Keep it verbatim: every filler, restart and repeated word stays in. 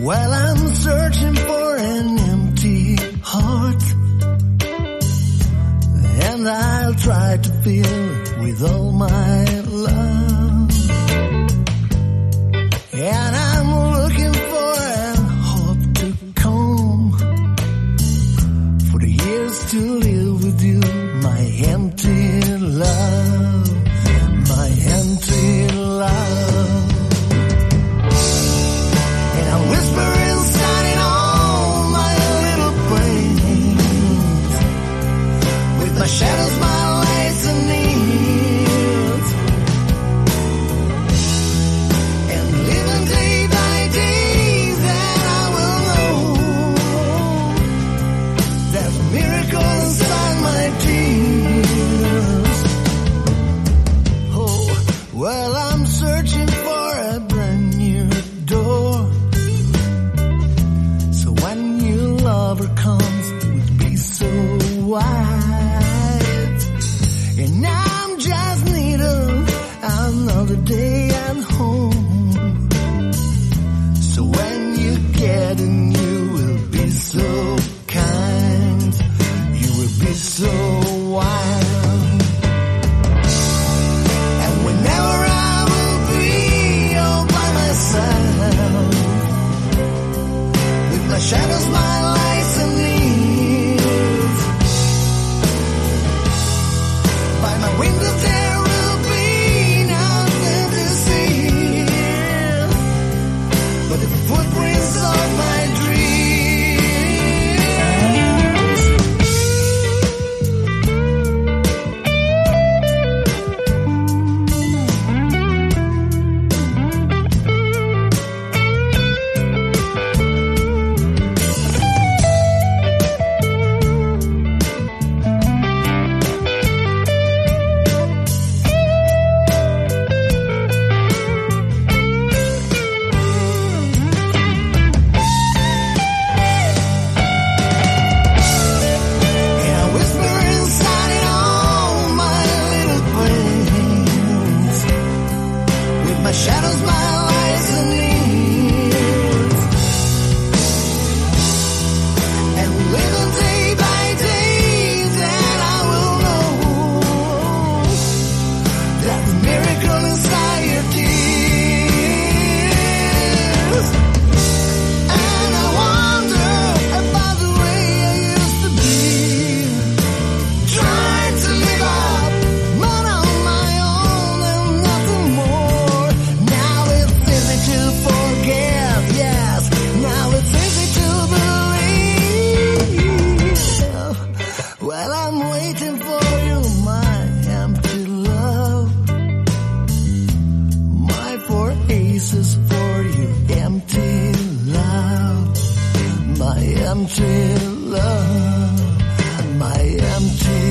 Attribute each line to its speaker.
Speaker 1: Well, I'm searching for an empty heart, and I'll try to fill it with all my love. And I'm looking for a hope to come, for the years to live with you, my empty love, my empty love. And I whisper inside in all my little brains, with my shadows, my lights and needs, and living day by day that I will know there's a miracle inside my tears. Oh, well, I'm searching for a brand new door, so when your lover comes, it would be so wide. And I'm just needing another day at home, so when you get in, you will be so kind, you will be so wild. And whenever I will be all by myself, with my shadows, my lights and needs, by my window there will be nothing to see but the footprints of my And I whisper inside in all my little brains, with my shadows, my lights and needs, and living day by day that I will know that the miracle inside your tears. And I wonder about the way I used to be, trying to live up, but on my own and nothing more. Now it's easy to forget, yes, now it's easy to believe. Well, I'm waiting for you, my empty love, my four aces for you, empty love, my empty love, my empty